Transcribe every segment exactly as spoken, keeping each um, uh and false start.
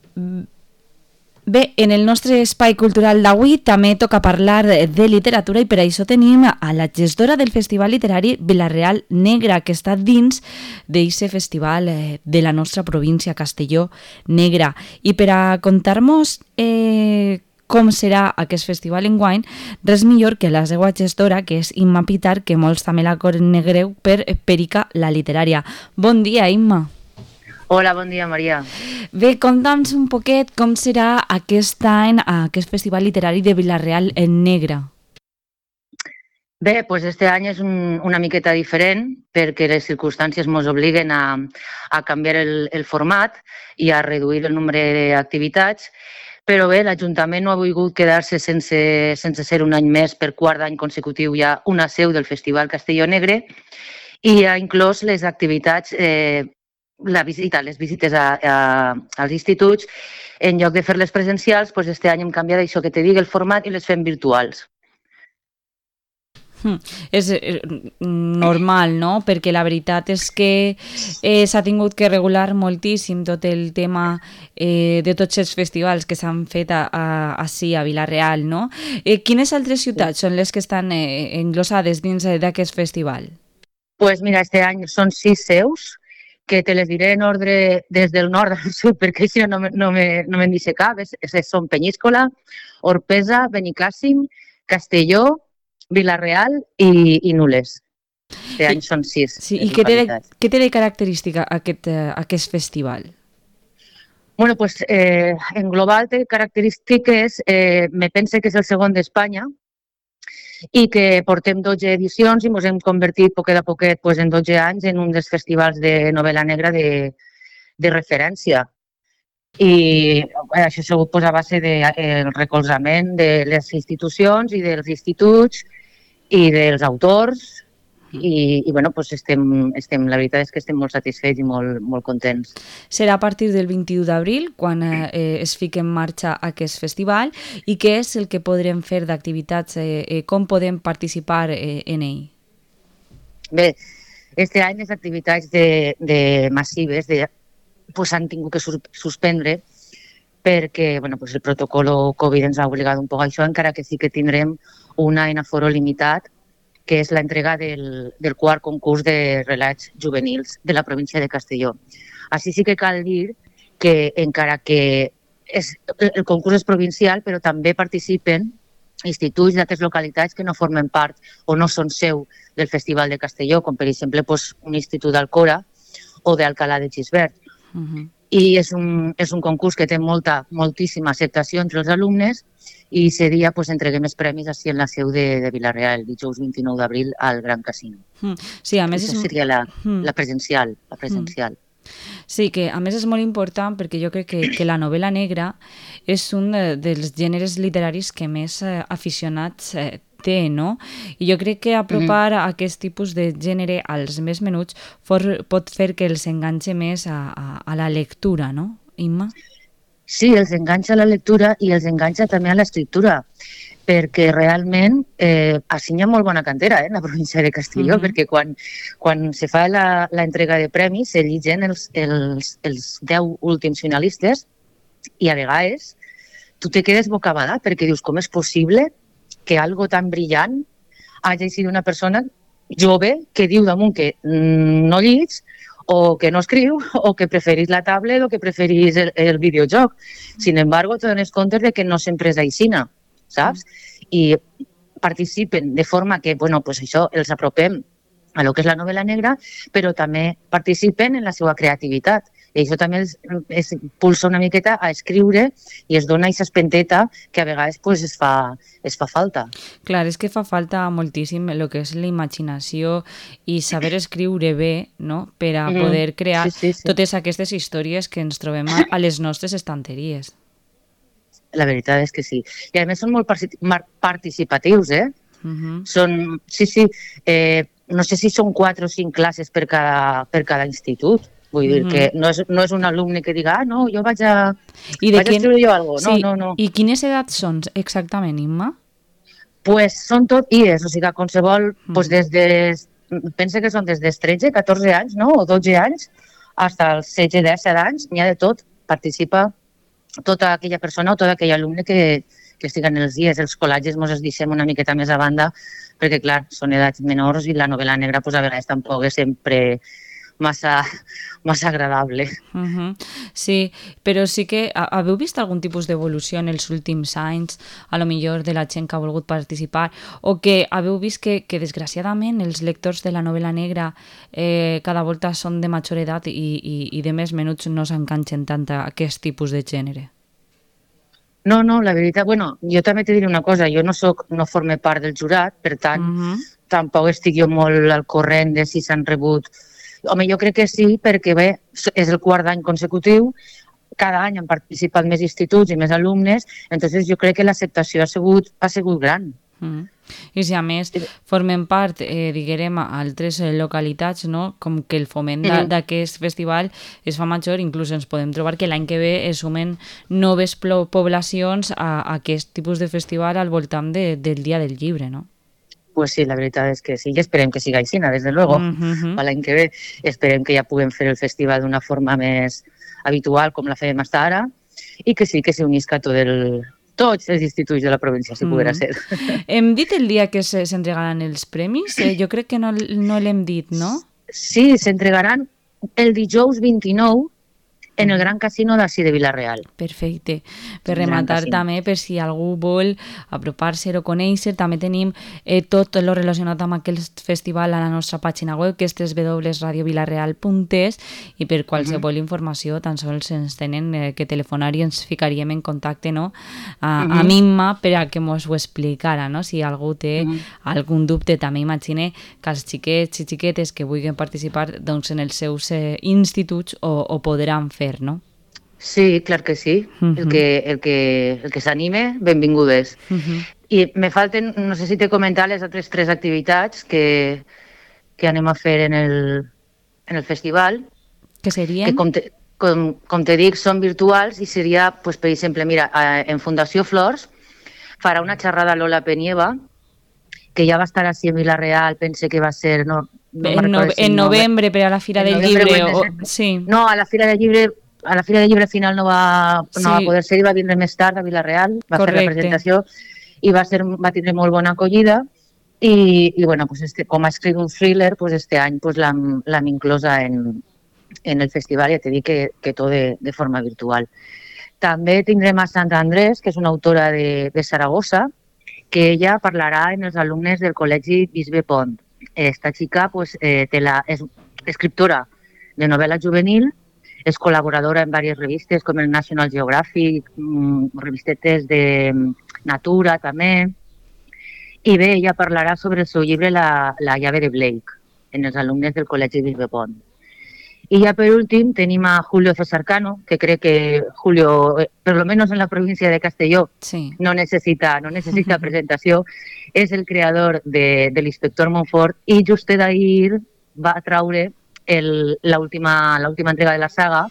Bé, en el nostre espai cultural d'avui també toca parlar de literatura i per això tenim a la gestora del Festival Literari Vila-real Negra, que està dins d'aquest festival de la nostra província, Castelló Negra. I per a contar-nos eh, com serà aquest festival enguany, res millor que la seva gestora, que és Imma Pitar, que molts també la conegueu per Perica la literària. Bon dia, Imma. Hola, bon dia, Maria. Bé, conta'ns un poquet com serà aquest any aquest Festival Literari de Vila-real en Negra. Bé, doncs este any és un, una miqueta diferent perquè les circumstàncies ens obliguen a, a canviar el, el format i a reduir el nombre d'activitats, però bé, l'Ajuntament no ha volgut quedar-se sense, sense ser un any més, per quart any consecutiu ja una seu del Festival Castelló Negre, i ha inclòs les activitats eh, la visita, les visites a, a, als instituts, en lloc de fer-les presencials, doncs este any hem canviat això que te digui el format i les fem virtuals. Hmm. És normal, no? Perquè la veritat és que eh, s'ha tingut que regular moltíssim tot el tema eh, de tots els festivals que s'han fet a, a, així a Vila-real, no? Eh, quines altres ciutats són les que estan eh, englossades dins d'aquest festival? Doncs pues mira, este any són sis seus, que te les diré en ordre des del nord al sud, perquè si no, no me'n no me deixe cap. Es, són Penyíscola, Orpesa, Benicàssim, Castelló, Vila-real i, i Nules. Este any són sis. Sí, i què té, de, què té de característica aquest, uh, aquest festival? Bueno, pues eh, en global té característiques, eh, me pense que és el segon d'Espanya, i que portem dotze edicions i ens hem convertit poquet a poquet pues, en dotze anys en un dels festivals de novel·la negra de, de referència. I això ha sigut pues, a base del de, recolzament de les institucions i dels instituts i dels autors i, i bueno, pues estem, estem, la veritat és que estem molt satisfets i molt, molt contents. Serà a partir del vint-i-u d'abril quan eh, es fiqui en marxa aquest festival i què és el que podrem fer d'activitats, eh, eh, com podem participar eh, en ell? Bé, este any les activitats de, de massives de, pues, han tingut que sus, suspendre perquè bueno, pues el protocol Covid ens ha obligat un poc a això, encara que sí que tindrem una en aforo limitat, que és l'entrega del, del quart concurs de relats juvenils de la província de Castelló. Així sí que cal dir que encara que és, el concurs és provincial, però també participen instituts d'altres localitats que no formen part o no són seu del Festival de Castelló, com per exemple pues, un institut d'Alcora o d'Alcalà de Xisbert. Uh-huh. I és un, és un concurs que té molta, moltíssima acceptació entre els alumnes i aquest dia pues, entreguem els premis així en la seu de, de Vila-real, el dijous vint-i-nou d'abril al Gran Casino. Mm. Sí, a més Això és... seria la, mm. la presencial. La presencial. Mm. Sí, que a més és molt important perquè jo crec que, que la novel·la negra és un de, dels gèneres literaris que més eh, aficionats eh, té, no? I jo crec que apropar mm. aquest tipus de gènere als més menuts for, pot fer que els enganxe més a, a, a la lectura, no, Imma? Sí, els enganxa a la lectura i els enganxa també a l'escriptura, perquè realment eh, així hi ha molt bona cantera eh, en la província de Castelló, uh-huh. perquè quan, quan se fa l'entrega de premis s'eligen els, els, els deu últims finalistes i a vegades tu te quedes bocabadat perquè dius com és possible que algo tan brillant hagi sigut una persona jove que diu damunt que mm, no llits o que no escriu, o que preferís la tablet o que preferís el, el videojoc. Sin embargo, te dones compte de que no sempre és aixina, saps? I participen de forma que, bueno, pues això, els apropem a lo que és la novel·la negra, però també participen en la seva creativitat. I això també es, es pulsa una miqueta a escriure i es dona aquesta espenteta que a vegades pues, es, fa, es fa falta. Clar, és que fa falta moltíssim el que és la imaginació i saber escriure bé, no?, per a poder crear mm, sí, sí, sí. totes aquestes històries que ens trobem a, a les nostres estanteries. La veritat és que sí. I a més són molt participatius, eh? Uh-huh. Són, sí, sí, eh, no sé si són quatre o cinc classes per cada, per cada institut. Vull dir mm-hmm. que no és, no és un alumne que diga ah, no, jo vaig a, I vaig quin... a escriure jo alguna cosa. Sí. No, no, no. I quines edats són exactament, Imma? Pues són tot I E S, o sigui, qualsevol, mm. pues des de, pensa que són des dels tretze, catorze anys, no? O dotze anys, fins als setze, disset anys, n'hi ha de tot, participa tota aquella persona o tot aquell alumne que, que estigui en els dies. Els col·latges mos els deixem una miqueta més a banda perquè, clar, són edats menors i la novel·la negra pues, a vegades tampoc és sempre massa, massa agradable. Uh-huh. Sí, però sí que haveu vist algun tipus d'evolució en els últims anys, a lo millor de la gent que ha volgut participar, o que haveu vist que, que desgraciadament els lectors de la novel·la negra eh, cada volta són de major edat i, i, i de més menuts no s'enganxen tant a aquest tipus de gènere? No, no, la veritat, bueno, jo també t'he diré una cosa, jo no soc, no forme part del jurat, per tant, uh-huh. tampoc estic jo molt al corrent de si s'han rebut. Home, jo crec que sí, perquè bé, és el quart any consecutiu, cada any han participat més instituts i més alumnes, entonces jo crec que l'acceptació ha sigut, ha sigut gran. Mm. I si a més formen part, eh, diguem, altres localitats, no? Com que el foment d'aquest mm. festival es fa major, inclús ens podem trobar que l'any que ve es sumen noves poblacions a, a aquest tipus de festival al voltant de, del Dia del Llibre, no? Pues sí, la veritat és que sí, i esperem que siga així, des de luego. Mm-hmm. L'any que ve esperem que ja puguem fer el festival d'una forma més habitual, com la fèiem fins ara, i que sí, que s'unisca tot el, tots els instituts de la província, si mm-hmm. poguera ser. Hem dit el dia que s'entregaran els premis? Eh, jo crec que no, no l'hem dit, no? Sí, s'entregaran el dijous vint-i-nou en el Gran Casino d'ací de Vila-real. Perfecte. Per rematar també, per si algú vol apropar-se o conèixer, també tenim eh, tot el relacionat amb aquest festival a la nostra pàgina web, que és w w w punt radio vilareal punt es, i per qualsevol uh-huh. informació tan sols ens tenen eh, que telefonar i ens ficaríem en contacte, no? A, uh-huh. a Mimma per a que mos ho explicara, no? Si algú té uh-huh. algun dubte, també imagine que els xiquets i xiquetes que vulguin participar doncs, en els seus eh, instituts o, o podran fer, no? Sí, clar que sí. Uh-huh. El que, el que, el que s'anime, benvingudes. Uh-huh. I me falten, no sé si t'he comentat, les altres tres activitats que, que anem a fer en el, en el festival. Que serien? Que com te, com, com te dic, són virtuals i seria, pues, per exemple, mira, en Fundació Flors farà una xerrada Lola Penieva, que ja va estar així en Vila-real, pense que va ser... No, no en, no, en novembre, per a la Fira del Llibre. O, sí. No, a la Fira del Llibre... A la Fira del Llibre final no va, no sí. va poder ser i va vindre més tard a Vila-real, va Correcte. Fer la presentació i va, ser, va tindre molt bona acollida i, i bueno, pues este, com ha escrit un thriller, pues este any pues l'hem, l'hem inclosa en, en el festival, ja t'he dit que, que tot de, de forma virtual. També tindrem a Sandra Andrés, que és una autora de, de Saragossa, que ella parlarà en els alumnes del Col·legi Bisbe Pont. Esta xica pues, eh, té la, és escriptora de novel·la juvenil, és col·laboradora en diverses revistes com el National Geographic, revistetes de Natura també. I bé, ella parlarà sobre el seu llibre La, la llave de Blake, en els alumnes del Col·legi Bisbe Pont. I ja per últim tenim a Julio César Cano, que crec que Julio, per lo menos en la província de Castelló, sí. no necessita, no necessita presentació. És el creador de, de l'Inspector Montfort i just d'ahir va traure El, la, última, la última entrega de la saga,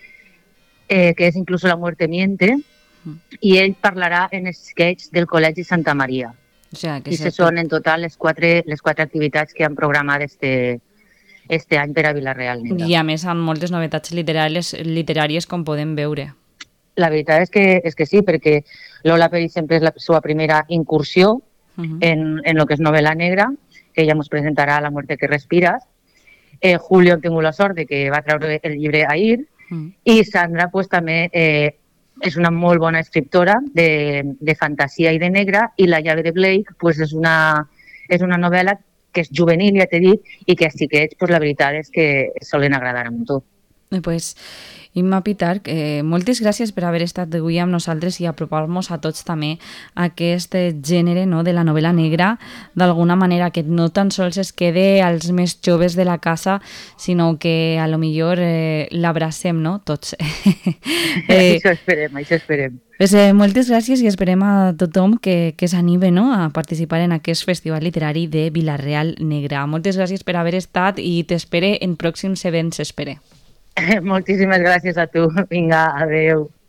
eh, que és Incluso la muerte miente, mm. i ell parlarà en sketch del Col·legi Santa Maria. O sea, que I se són en total les quatre, les quatre activitats que han programat este, este any per a Vila-real. I a més amb moltes novetats literàries, literàries com podem veure. La veritat és que, és que sí, perquè Lola, per exemple, és la seva primera incursió uh-huh. en, en lo que és novel·la negra, que ella ens presentarà La muerte que respiras. Eh, Julio, hem tingut la sort de que va treure el llibre ahir mm. i Sandra pues, també eh, és una molt bona escriptora de, de fantasia i de negra i La llave de Blake pues, és, una, és una novel·la que és juvenil, ja t'he dit, i que als xiquets pues, la veritat és que solen agradar amb tot. Pues, Imma Pitarch, eh, moltes gràcies per haver estat avui amb nosaltres i apropar-nos a tots també a aquest gènere, no, de la novel·la negra, d'alguna manera que no tan sols es quede als més joves de la casa, sinó que a lo millor eh, l'abracem, no?, tots. eh, això esperem, això esperem. Pues, eh, moltes gràcies i esperem a tothom que, que s'anime, no?, a participar en aquest festival literari de Vila-real Negra. Moltes gràcies per haver estat i t'espere en pròxims events, espere. Moltíssimes gràcies a tu. Vinga, adeu.